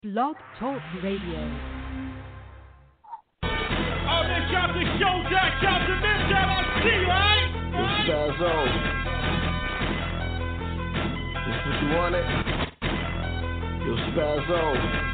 Blog Talk Radio. Oh, man, shout to Show Jack, shout to Miss Jack, I see you, right? Yo, Spazzo. This what you wanted? Yo, Spazzo.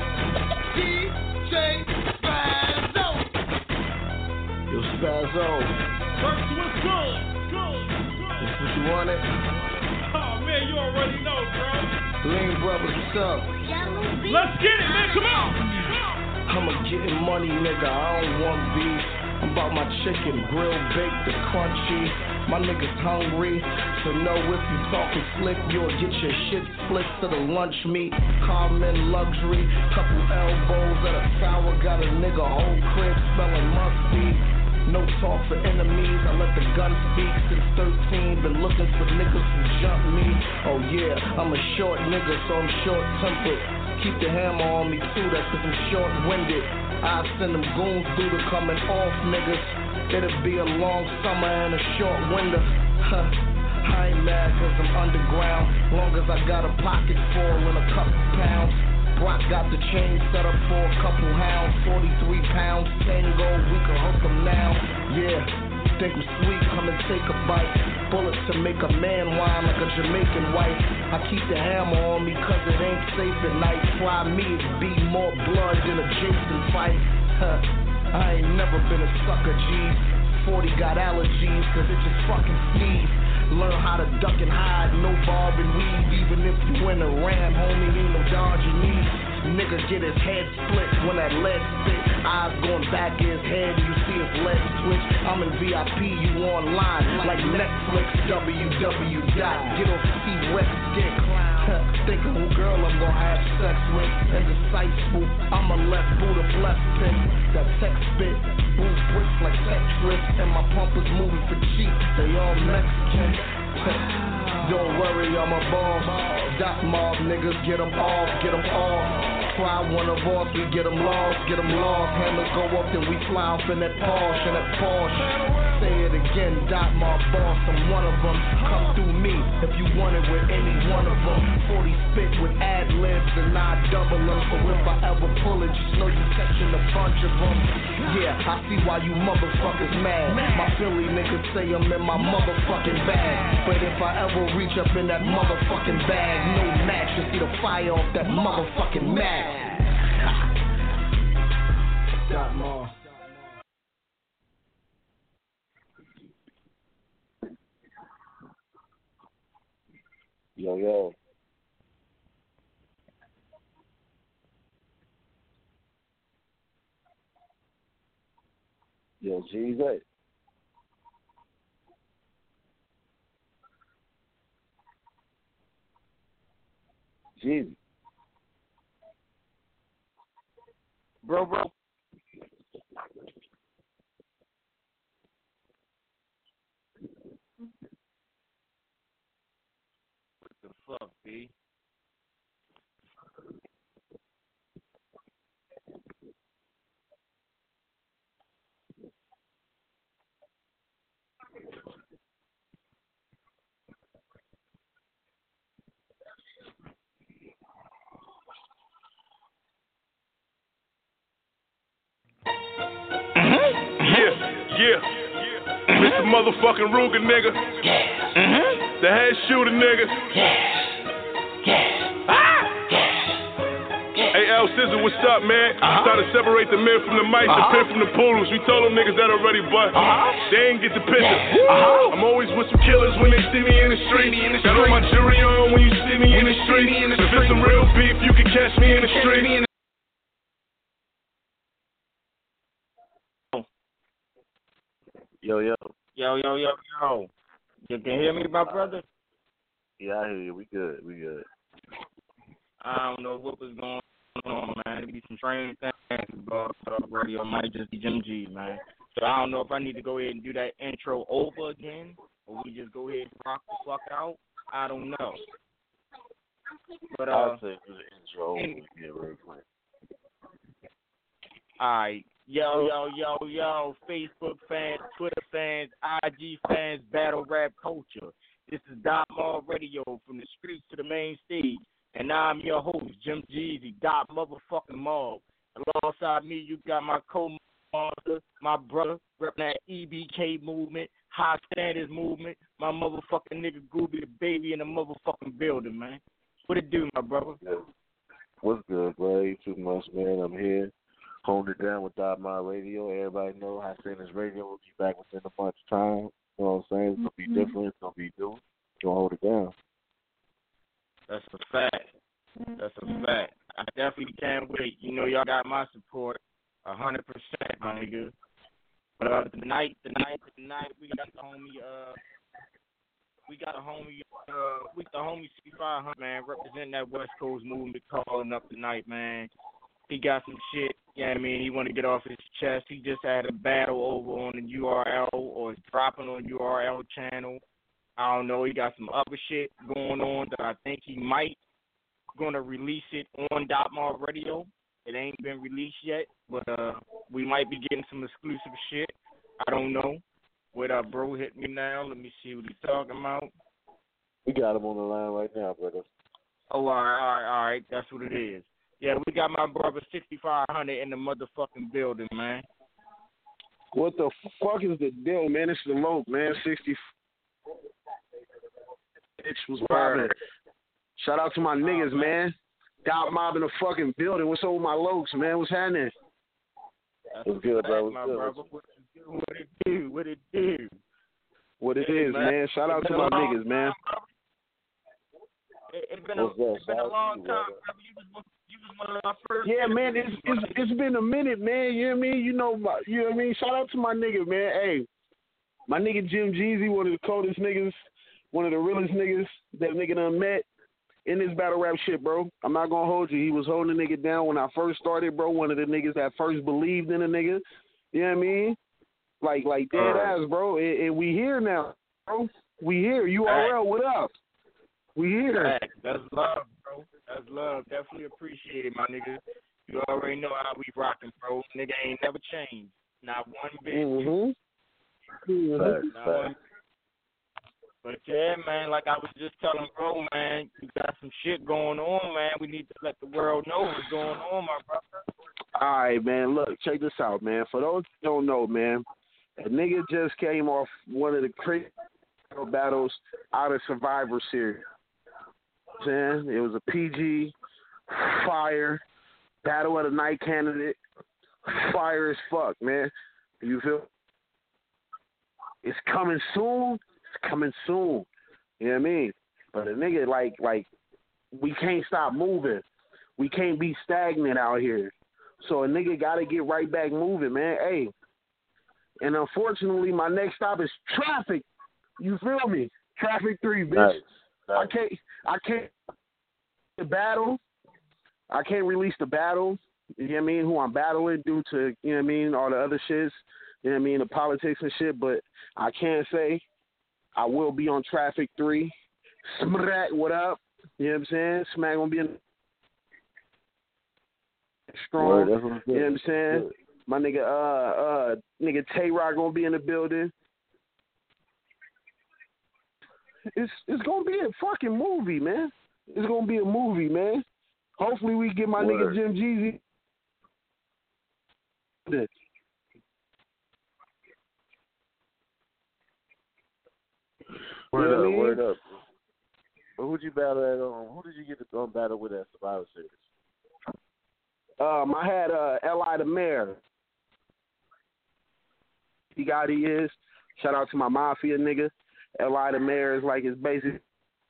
DJ Spazzo. Yo, Spazzo. Works was good. This what you wanted? Oh, man, you already know, bro. Lean Brothers, what's up? Let's get it, man, come on. I'ma getting money, nigga, I don't want beef. I'm about my chicken, grilled, baked, and crunchy. My niggas hungry, so know if you talking slick, you'll get your shit split to the lunch meat. Common luxury, couple elbows at a tower, got a nigga whole crib smelling musty. No talk for enemies, I let the gun speak. Since 13, been looking for niggas who jump me. Oh yeah, I'm a short nigga, so I'm short-tempered. Keep the hammer on me too, that's cause I'm short-winded. I send them goons through the coming off niggas. It'll be a long summer and a short winter. I ain't mad cause I'm underground. Long as I got a pocket full and a couple pounds. Brock got the chain set up for a couple hounds. 43 pounds, tango, we can hook them now. Yeah, think I'm sweet, come and take a bite. Bullets to make a man whine like a Jamaican wife. I keep the hammer on me cause it ain't safe at night. Fly me, it be more blood than a Jason fight. I ain't never been a sucker, G. 40 got allergies cause it just fucking sneeze. Learn how to duck and hide, no bob and weave. Even if you in a ram, homie, ain't no dodging me. Nigga get his head split when that lead spit. Eyes going back in his head, you see his lead switch. I'm in VIP, you online like Netflix. www.getoffcwestdick. Think of who girl I'm gonna have sex with. Indecisive, I'ma let Buddha bless pin. That text spit, move bricks like Tetris. And my pumpers moving for cheap, they all Mexican. Don't worry, I'm a boss. Dot mob niggas, get them off, get them off. Fly one of us, we get them lost, get them lost. Hammers go up, then we fly off in that Porsche, Say it again, dot my boss, I'm one of them. Come through me, if you want it with any one of them. 40 spit with ad-libs and I double them. So if I ever pull it, just know you catching a bunch of them. Yeah, I see why you motherfuckers mad. My Philly niggas say I'm in my motherfucking bag. But if I ever reach up in that motherfucking bag, no match, you see the fire off that motherfucking mag. Dot more. Yo. Yo, Jeezy. Jeezy. Bro. What the fuck, B? Yeah. Mr. Motherfucking Ruger, nigga. The head shooter, nigga. Hey, L Scissor, what's up, man? Trying to separate the men from the mice, the pin from the poodles. We told them niggas that already, but they ain't get the picture. I'm always with some killers when they see me in the street. Got all my jury on when you see me in the street. If it's some real beef, you can catch me in the street. Yo. You can hear me, my brother? Yeah, I hear you. We good. I don't know what was going on, man. There be some strange things about radio. Might just be Jim G, man. So I don't know if I need to go ahead and do that intro over again, or we just go ahead and rock the fuck out. I don't know. But I'll say do the intro over again real quick. Alright. Yo, Facebook fans, Twitter fans, IG fans, battle rap culture. This is Dot Mall Radio, from the streets to the main stage. And now I'm your host, Jim Jeezy, Dot Motherfucking Mob. Alongside me, you got my co-master, my brother, repping that EBK movement, High Standards movement, my motherfucking nigga Gooby the Baby in the motherfucking building, man. What it do, my brother? What's good, bro? Ain't too much, man. I'm here. Holding it down with Dot My Radio. Everybody know High Standards Radio will be back within a month's time. You know what I'm saying? It's going to be different. It's going to be new. We're going to hold it down. That's a fact. That's a fact. I definitely can't wait. You know, y'all got my support 100%, my nigga. But tonight, we got the homie, the homie C500, man, representing that West Coast movement, calling up tonight, man. He got some shit, you know what I mean, he want to get off his chest. He just had a battle over on the URL, or it's dropping on URL channel. I don't know, he got some other shit going on that I think he might gonna release it on Dotmar Radio. It ain't been released yet, but we might be getting some exclusive shit. I don't know. What up, bro? Hit me now. Let me see what he's talking about. We got him on the line right now, brother. Oh, all right. That's what it is. Yeah, we got my brother 6500 in the motherfucking building, man. What the fuck is the deal, man? It's the Loke, man. 60. Bitch was popping. Shout out to my niggas, man. Dot Mob in the fucking building. What's up with my Lokes, man? What's happening? What's good, bro? What it do? What it do? What it is, man. Shout out to my niggas, man. It's been a long time, brother. You was one of my first. Yeah, man. It's been a minute, man. You know what I mean? You know what I mean? Shout out to my nigga, man. Hey, my nigga Jim Jeezy, one of the coldest niggas, one of the realest niggas that nigga done met in this battle rap shit, bro. I'm not gonna hold you. He was holding the nigga down when I first started, bro. One of the niggas that first believed in a nigga. You know what I mean? Like dead ass, bro. And we here now, bro. We here. URL, what up? We here. That's love, bro. That's love. Definitely appreciate it, my nigga. You already know how we rocking, bro. Nigga ain't never changed. Not one bit. Not one. But yeah, man, like I was just telling bro, man, you got some shit going on, man. We need to let the world know what's going on, my brother. All right, man. Look, check this out, man. For those who don't know, man, a nigga just came off one of the crazy battles out of Survivor Series. Man, it was a PG, fire, battle of the night candidate, fire as fuck, man. You feel? It's coming soon. It's coming soon. You know what I mean? But a nigga, like, we can't stop moving. We can't be stagnant out here. So a nigga got to get right back moving, man. Hey, and unfortunately, my next stop is Traffic. You feel me? Traffic 3, bitch. Nice. I can't the battle. I can't release the battle. You know what I mean? Who I'm battling due to, you know what I mean, all the other shits. You know what I mean? The politics and shit. But I can say I will be on Traffic 3. Smack, what up? You know what I'm saying? Smack gonna be in strong. Word, you know what I'm saying? Good. My nigga Tay-Rock gonna be in the building. It's gonna be a fucking movie, man. It's gonna be a movie, man. Hopefully we get my nigga Jim Jeezy. Word up. But who'd you battle at? Who did you get to battle with at Survivor Series? I had L.I. the Mayor. He is. Shout out to my Mafia nigga. L.I. the Mayor is like his basic.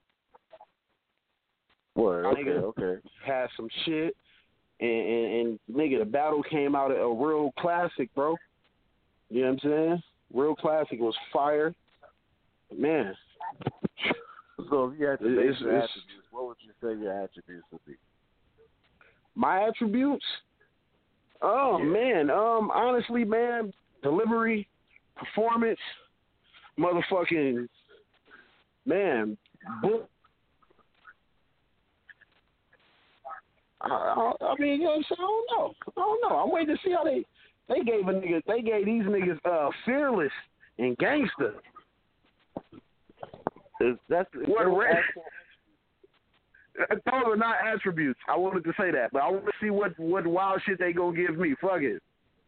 Word, okay. Had some shit. And nigga, the battle came out a real classic, bro. You know what I'm saying? Real classic. It was fire. Man. So if you had to base your attributes, what would you say your attributes would be? My attributes? Oh, yeah. Man. Honestly, man, delivery, performance, motherfucking, man, book. I mean, you know what I'm saying? I don't know. I'm waiting to see how they gave these niggas Fearless and Gangster. Those are not attributes. I wanted to say that, but I want to see what wild shit they gonna give me. Fuck it.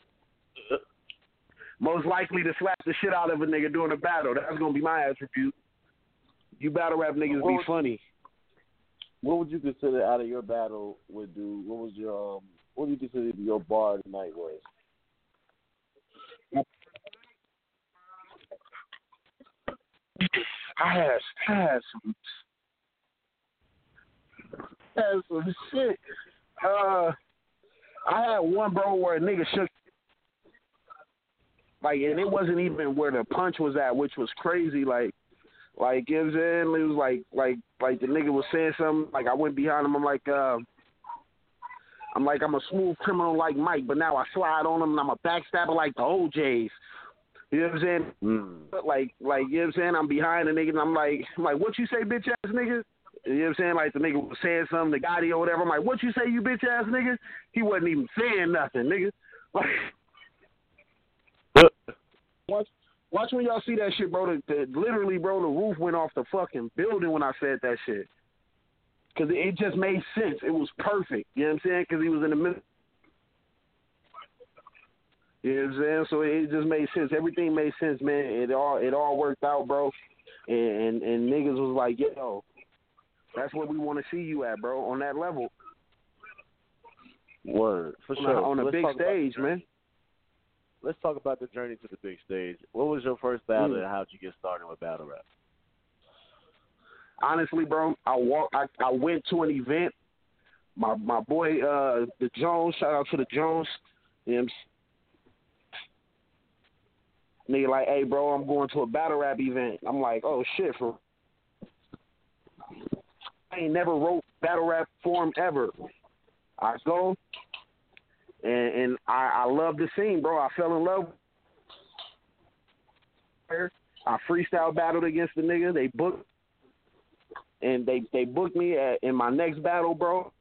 Most likely to slap the shit out of a nigga during a battle. That's gonna be my attribute. You battle rap niggas be funny. What would you consider out of your battle would do? What was your what do you consider your bar tonight was? I had some shit. I had one, bro, where a nigga shook, like, and it wasn't even where the punch was at, which was crazy. Like, you know what I'm saying? It was like the nigga was saying something. Like, I went behind him. I'm like, I'm a smooth criminal like Mike, but now I slide on him and I'm a backstabber like the OJs. You know what I'm saying? Like, you know what I'm saying? I'm behind the nigga and I'm like, what you say, bitch ass nigga? You know what I'm saying? Like, the nigga was saying something, the Gotti or whatever. I'm like, what you say, you bitch ass nigga? He wasn't even saying nothing, nigga. Like, watch when y'all see that shit, bro. Literally, bro, the roof went off the fucking building when I said that shit. Because it just made sense. It was perfect. You know what I'm saying? Because he was in the middle. You know what I'm saying? So it just made sense. Everything made sense, man. It all worked out, bro. And niggas was like, yo, that's where we want to see you at, bro, on that level. Word, for sure. On a big stage, man. Let's talk about the journey to the big stage. What was your first battle and how'd you get started with battle rap? Honestly, bro, I went to an event. My boy, the Jones, shout out to the Jones. You know what I'm saying? Nigga like, hey, bro, I'm going to a battle rap event. I'm like, oh, shit. I ain't never wrote battle rap for him ever. I go, and I love the scene, bro. I fell in love. I freestyle battled against the nigga. They booked, and they booked me in my next battle, bro.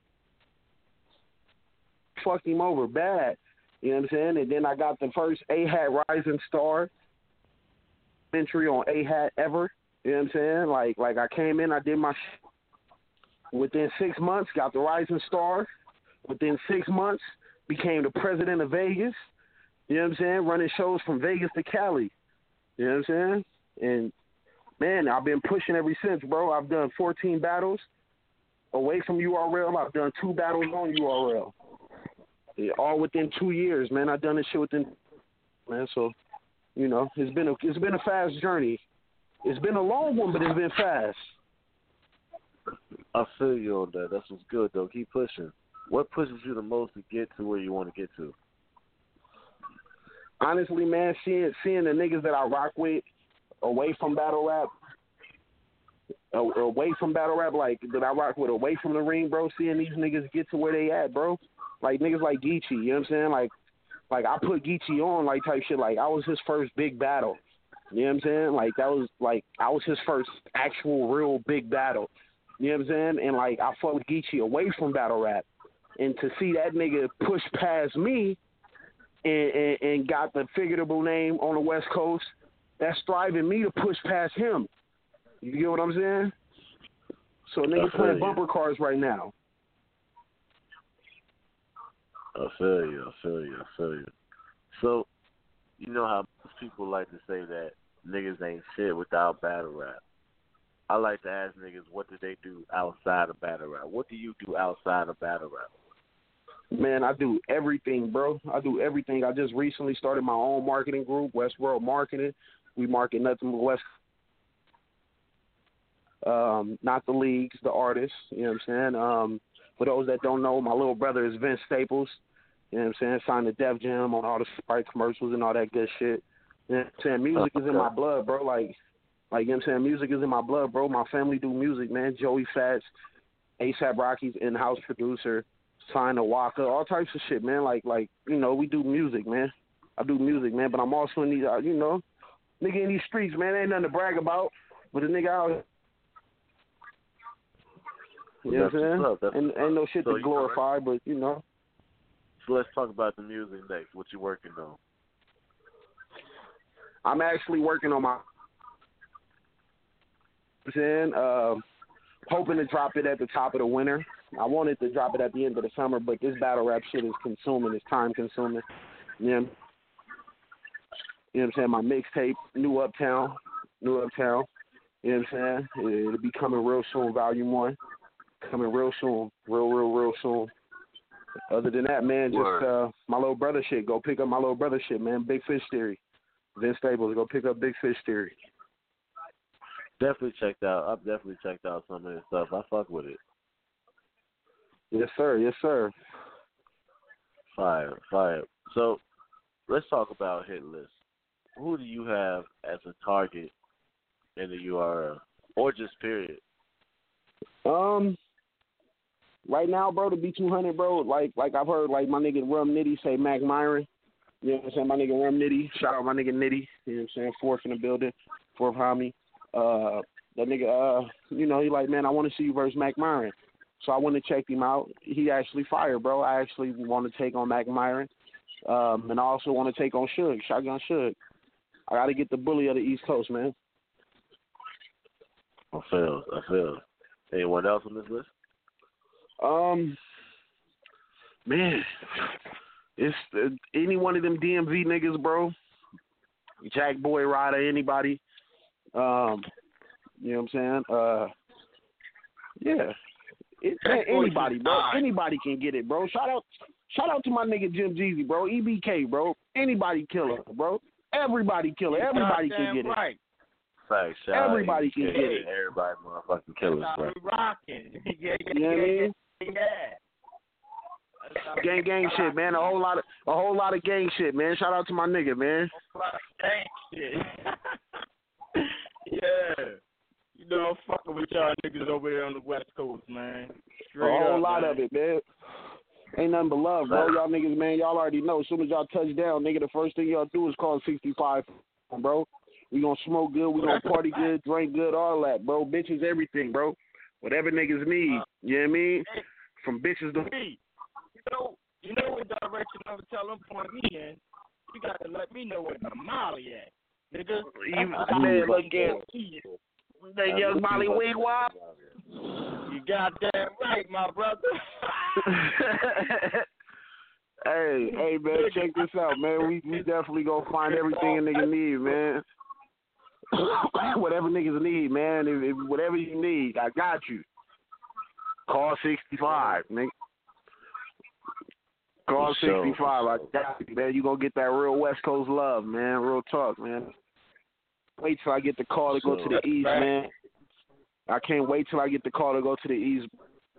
Fucked him over bad. You know what I'm saying? And then I got the first A-Hat Rising Star entry on A-Hat ever. You know what I'm saying? Like I came in, I did my shit. Within 6 months, got the Rising Star. Within 6 months, became the president of Vegas. You know what I'm saying? Running shows from Vegas to Cali. You know what I'm saying? And, man, I've been pushing ever since, bro. I've done 14 battles away from URL. I've done 2 battles on URL. Yeah, all within 2 years, man. I've done this shit within, man. So, you know, it's been a fast journey. It's been a long one, but it's been fast. I feel you on that. That's what's good, though. Keep pushing. What pushes you the most to get to where you want to get to? Honestly, man, seeing the niggas that I rock with away from battle rap, like that I rock with away from the ring, bro, seeing these niggas get to where they at, bro. Like niggas like Geechee, you know what I'm saying? Like I put Geechee on, like type shit. Like I was his first big battle. You know what I'm saying? Like that was like I was his first actual real big battle. You know what I'm saying? And like I fought with Geechee away from battle rap. And to see that nigga push past me and got the figurable name on the West Coast, that's driving me to push past him. You get what I'm saying? So niggas playing bumper cars right now. I feel you. So, you know how most people like to say that niggas ain't shit without battle rap. I like to ask niggas, what do they do outside of battle rap? What do you do outside of battle rap? Man, I do everything, bro. I do everything. I just recently started my own marketing group, Westworld Marketing. We market nothing but West. Not the leagues, the artists. You know what I'm saying? For those that don't know, my little brother is Vince Staples. You know what I'm saying? Signed to Def Jam on all the Sprite commercials and all that good shit. You know what I'm saying? Music is in my blood, bro. Like you know what I'm saying? Music is in my blood, bro. My family do music, man. Joey Fats, A$AP Rocky's in-house producer, signed to Waka, all types of shit, man. Like you know, we do music, man. I do music, man. But I'm also in these, you know, nigga in these streets, man. Ain't nothing to brag about. But a nigga out. You know what I'm saying? Ain't no shit to glorify, but you know. So let's talk about the music next. What you working on? I'm actually working on my. hoping to drop it at the top of the winter. I wanted to drop it at the end of the summer, but this battle rap shit is consuming. It's time consuming. You know what I'm saying? My mixtape, New Uptown. You know what I'm saying? It'll be coming real soon, Volume 1. Coming real soon. Real soon. Other than that, man, just my little brother shit. Go pick up my little brother shit, man. Big Fish Theory. Vince Staples, go pick up Big Fish Theory. Definitely checked out. I've definitely checked out some of his stuff. I fuck with it. Yes, sir. Fire. So, let's talk about hit list. Who do you have as a target in the URL, or just period? Right now, bro, to be 200, bro. Like I've heard, like my nigga Rum Nitty say, Mac Myron. You know what I'm saying? My nigga Rum Nitty. Shout out my nigga Nitty. You know what I'm saying? Fourth in the building. Fourth homie. That nigga, you know, he like, man, I want to see you versus Mac Myron. So I went and checked him out. He actually fired, bro. I actually want to take on Mac Myron. And I also want to take on Suge, Shotgun Suge. I got to get the bully of the East Coast, man. I feel. Anyone else on this list? Man, it's any one of them DMV niggas, bro. Jack Boy Ryder, anybody. You know what I'm saying? Yeah. Anybody, bro. Anybody can get it, bro. Shout out to my nigga Jim Jeezy, bro. EBK, bro. Anybody killer, bro. Everybody killer. Everybody can get it. Facts. Everybody can get it. Everybody motherfucking killers, bro. Rocking. You know what I mean? Gang shit, man. A whole lot of gang shit, man. Shout out to my nigga, man. A lot of gang shit. Yeah. You know, I'm fucking with y'all niggas over there on the West Coast, man. Straight a whole up, lot man. of it, man. Ain't nothing but love, bro. Y'all niggas, man, y'all already know. As soon as y'all touch down, nigga, the first thing y'all do is call 65, bro. We gonna smoke good, we gonna party good, drink good, all that, bro. Bitches, everything, bro. Whatever niggas need, you know what I mean? From bitches to... You know what direction I'm telling point me in? You got to let me know where the Molly at, nigga. Man, look at that young Molly Wigwam. You got that right, my brother. Hey, man, check this out, man. We definitely gonna find everything a nigga need, man. Whatever niggas need, man. If whatever you need, I got you. Call 65, nigga. Call 65. I got you, man. You gonna get that real West Coast love, man. Real talk, man. Wait till I get the call to go to the East, man. I can't wait till I get the call to go to the East.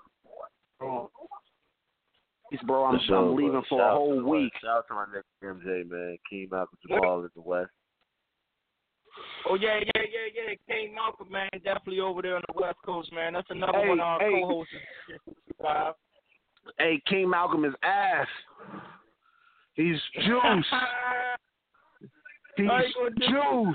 Bro, I'm leaving for a whole week. Shout out to my nigga MJ, man. King Malcolm Jamal in the West. Oh, yeah. King Malcolm, man. Definitely over there on the West Coast, man. That's another one of our co-hosts. Hey, King Malcolm is ass. He's juice. He's juice.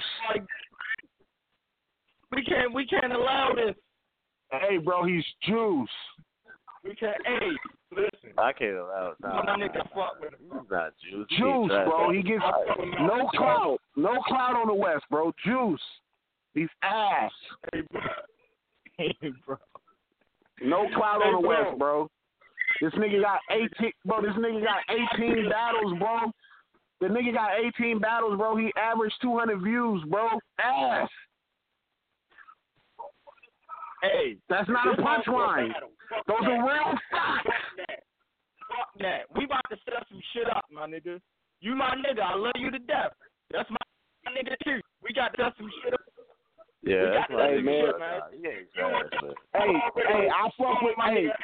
We can't allow this. Hey, bro, he's juice. We can't. Hey, listen. I can't allow it. My nigga fuck with him. He's not juice. Juice, bro. He gets no clout. No clout on the West, bro. Juice. He's ass. Hey, bro. No clout on the West, bro. This nigga got 18, bro. This nigga got 18 battles, bro. The nigga got 18 battles, bro. He averaged 200 views, bro. Ass. Hey, that's not a punchline. Those are real facts. Fuck that. We about to set some shit up, my nigga. You my nigga. I love you to death. That's my nigga too. We got to set some shit up. Yeah, that's right, man. Hey, I fuck with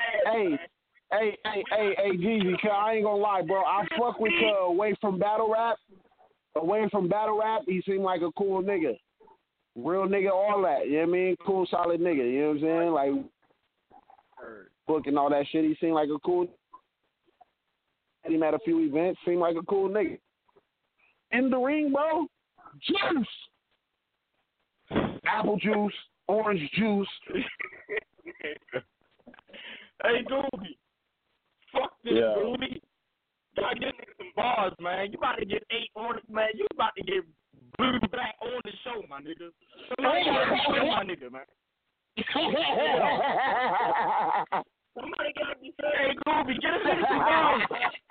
Hey, Jeezy, I ain't gonna lie, bro. I fuck with away from battle rap. Away from battle rap, he seemed like a cool nigga. Real nigga, all that. You know what I mean? Cool, solid nigga. You know what I'm saying? Like, book and all that shit. He seemed like a cool. He met a few events. Seemed like a cool nigga. In the ring, bro. Juice. Apple juice. Orange juice. Hey, Doobie. Fuck this, Doobie. Y'all getting some bars, man. You about to get 8 on it, man. You about to get blue back on the show, my nigga. My nigga, man. Somebody get me. Hey, Goofy, get us in some bars.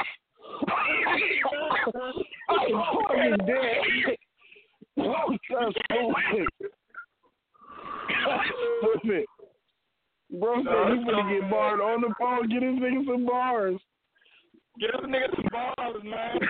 I'm fucking dead. Oh, that's stupid. Stupid. Bro said he gonna get barred on the phone. Get his nigga some bars. Get us nigga some bars, man.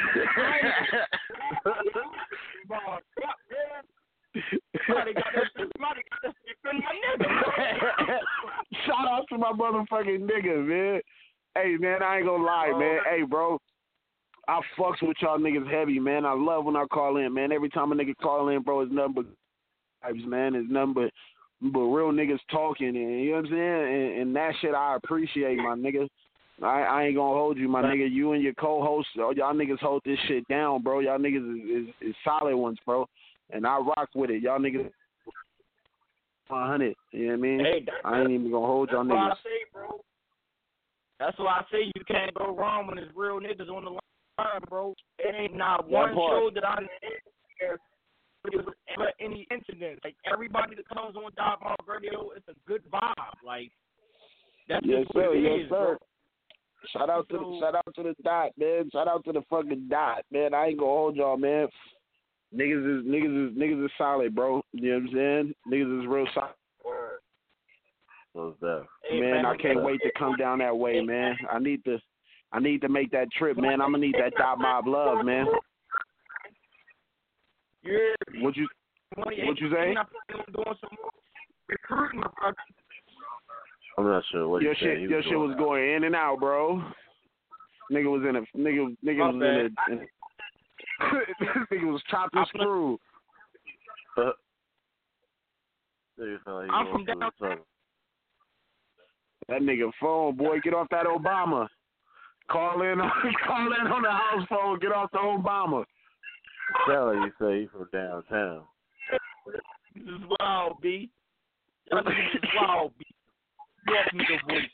Bars. Somebody got that shit my nigga. Shout out to my motherfucking nigga, man. Hey, man, I ain't gonna lie, man. Hey, bro, I fucks with y'all niggas heavy, man. I love when I call in, man. Every time a nigga call in, bro, it's nothing but vibes, man. It's nothing but real niggas talking, and you know what I'm saying? And that shit I appreciate, my nigga. I ain't gonna hold you, my nigga. You and your co-hosts, y'all niggas hold this shit down, bro. Y'all niggas is solid ones, bro. And I rock with it. Y'all niggas 100. You know what I mean? Hey, I ain't even gonna hold y'all niggas. That's why I say you can't go wrong when there's real niggas on the line, bro. It ain't not one show that I hear with any incidents. Like, everybody that comes on Dot Mob Radio, it's a good vibe. Like, that's yes, just what sir. it Yes, is, sir. Bro. Shout out to the Dot, man. Shout out to the fucking Dot, man. I ain't gonna hold y'all, man. Niggas is solid, bro. You know what I'm saying? Niggas is real solid. What's that? Man, I can't wait to come down that way, man. I need to make that trip, man. I'm gonna need that Dot Mob love, man. Yeah. What you say? I'm not sure what your shit was going in and out, bro. Nigga was in a nigga was in a nigga was chopped and screwed. I'm from downtown. That nigga phone, boy, get off that Obama. Call in on the house phone. Get off the Obama. Tell her you say you from downtown. This is wild, B. Y'all niggas is wild, B. Walk me the voice.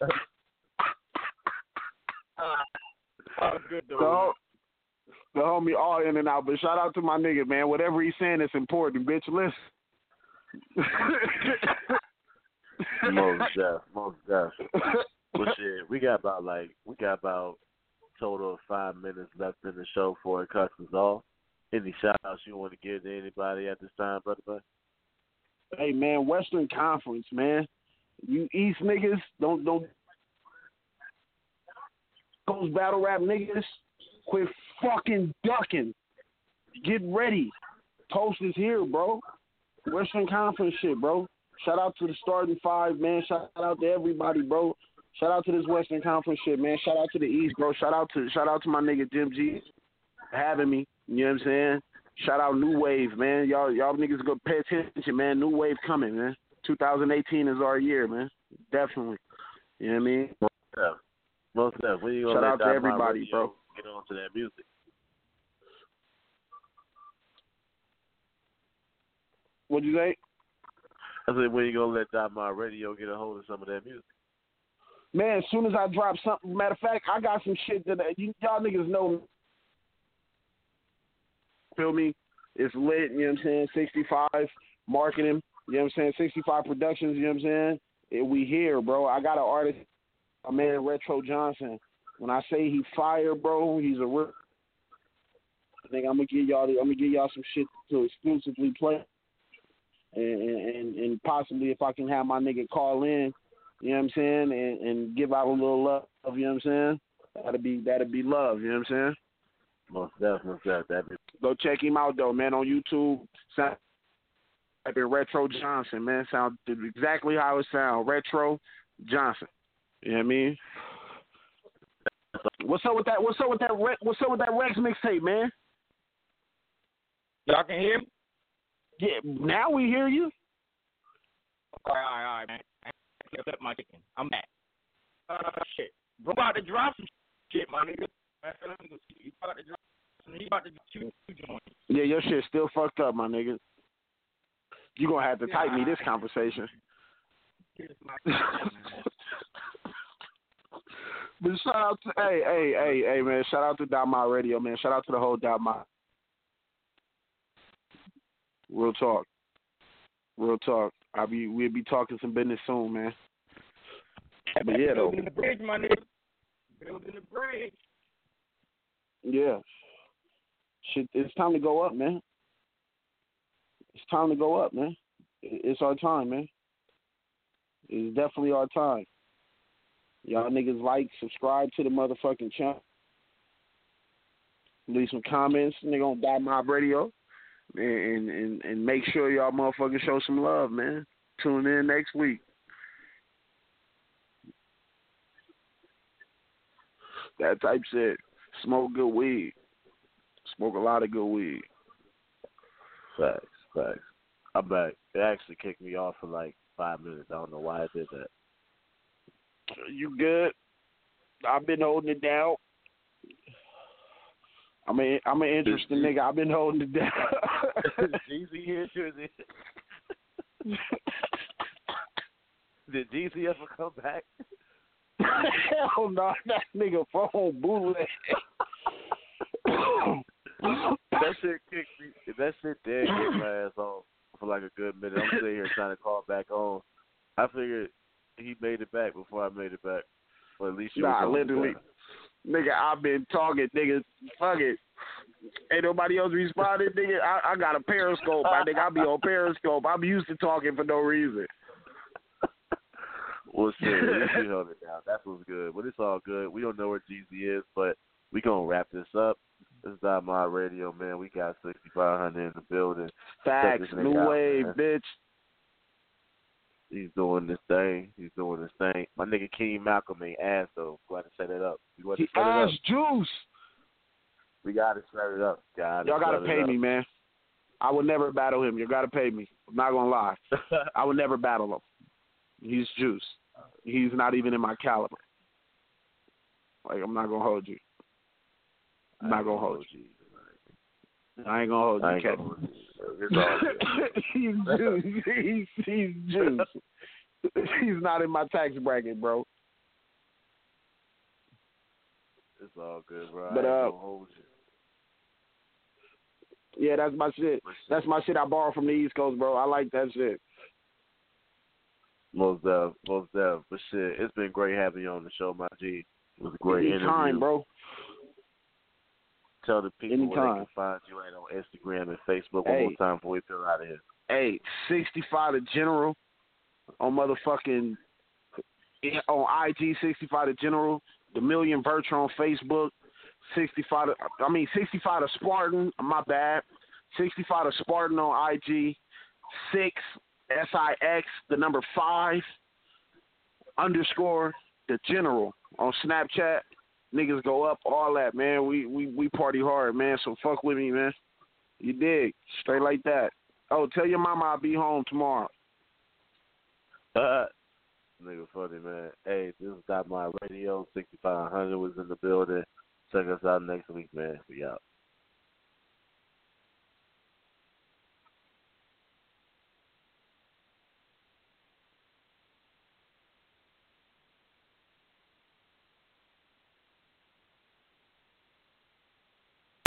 Good though. The homie all in and out, but shout out to my nigga, man. Whatever he's saying is important, bitch. Listen. Most deaf. But shit, we got about total of 5 minutes left in the show before it cuts us off. Any shout outs you want to give to anybody at this time, brother? Hey man, Western Conference, man. You East niggas, don't those battle rap niggas, quit fucking ducking. Get ready. Post is here, bro. Western Conference shit, bro. Shout out to the starting five, man. Shout out to everybody, bro. Shout out to this Western Conference shit, man. Shout out to the East, bro. Shout out to my nigga Jim G having me. You know what I'm saying? Shout out New Wave, man. Y'all niggas go pay attention, man. New Wave coming, man. 2018 is our year, man. Definitely. You know what I mean? Most definitely. Shout out to everybody, bro. Get on to that music. What'd you say? I said, when you gonna let Dot Mob Radio get a hold of some of that music? Man, as soon as I drop something, matter of fact, I got some shit that y'all niggas know. Feel me? It's lit, you know what I'm saying? 65 marketing, you know what I'm saying? 65 productions, you know what I'm saying? We here, bro. I got an artist, my man Retro Johnson. When I say he fire, bro, he's a real. I think I'm gonna give y'all some shit to exclusively play. And possibly if I can have my nigga call in, you know what I'm saying, and give out a little love, you know what I'm saying? That'd be love, you know what I'm saying? Most definitely. Go check him out though, man, on YouTube. Type in Retro Johnson, man. Sound exactly how it sounds. Retro Johnson. You know what I mean? What's up with that Rex mixtape, man? Y'all can hear me? Yeah, now we hear you. All right, man. I up my chicken. I'm back. Shit. Bro about to drop some shit, my nigga. He about to drop two joints. Yeah, your shit still fucked up, my nigga. You gonna have to type me this conversation. But shout out to hey man, shout out to Dot Mob Radio, man. Shout out to the whole Dot Mob. Real talk. Real talk. We'll be talking some business soon, man. But yeah, though. Building the bridge, my nigga. Building the bridge. Yeah. Shit, it's time to go up, man. It's time to go up, man. It's our time, man. It's definitely our time. Y'all niggas like, subscribe to the motherfucking channel. Leave some comments, nigga, on Dot Mob Radio. And make sure y'all motherfuckers show some love, man. Tune in next week. That type shit. Smoke good weed. Smoke a lot of good weed. Facts. I'm back. It actually kicked me off for like 5 minutes. I don't know why I did that. You good? I've been holding it down. I'm an interesting nigga. I've been holding it down. Jeezy here, Jersey. Did Jeezy ever come back? Hell no, that nigga phone bootleg. That shit kicked me. That shit did kick my ass off for like a good minute. I'm sitting here trying to call back on. I figured he made it back before I made it back. Or at least you literally. Nigga, I've been talking, nigga. Fuck it. Ain't nobody else responded, nigga. I got a Periscope, my nigga. I be on Periscope. I'm used to talking for no reason. Well, shit, at least you held it down. That's what's good. But it's all good. We don't know where Jeezy is, but we gonna wrap this up. This is Dot Mob Radio, man. We got 6500 in the building. Facts, new wave, bitch. He's doing this thing. My nigga King Malcolm ain't ass, though. Go ahead and set it up. He ass juice. We got to set it up, guys. Y'all got to pay me, man. I would never battle him. You got to pay me. I'm not going to lie. I would never battle him. He's juice. He's not even in my caliber. Like, I'm not going to hold you. I'm not going to hold you. I ain't going to hold you, Kevin. He's juice. He's juice. He's not in my tax bracket, bro. It's all good, bro. But, I ain't gonna hold you. Yeah, that's my shit. That's my shit I borrowed from the East Coast, bro. I like that shit. Most def. But shit, it's been great having you on the show, my G. It was a great interview. Anytime, bro. Tell the people where they can find you at on Instagram and Facebook one more time before we peel out of here. Hey, 65 the General on motherfucking on IG, 65 the General, the Million Virtue on Facebook, 65 the Spartan, my bad. 65 the Spartan on IG, 6 SIX, the number 5 _ the General on Snapchat. Niggas go up, all that, man. We party hard, man. So fuck with me, man. You dig? Straight like that. Oh, tell your mama I'll be home tomorrow. Nigga funny, man. Hey, this is Dot Mob Radio. 6500 was in the building. Check us out next week, man. We out.